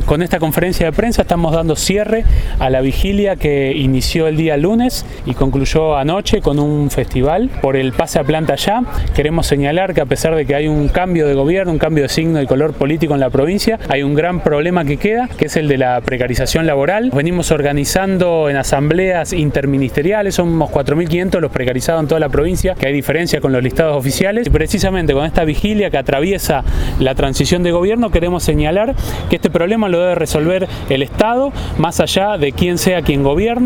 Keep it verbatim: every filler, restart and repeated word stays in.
con esta conferencia de prensa estamos dando cierre a la vigilia que inició el día lunes y concluyó anoche con un festival por el pase a planta ya. Queremos señalar que a pesar de que hay un cambio de gobierno, un cambio de signo y color político en la provincia, hay un gran problema que queda, que es el de la precarización laboral. Venimos organizando en asambleas interministeriales, somos cuatro mil quinientos los precarizados en toda la provincia, que hay diferencia con los listados oficiales. Y precisamente con esta vigilia que atraviesa la transición de gobierno queremos señalar que este problema lo debe resolver el Estado, más allá de quién sea quien gobierne.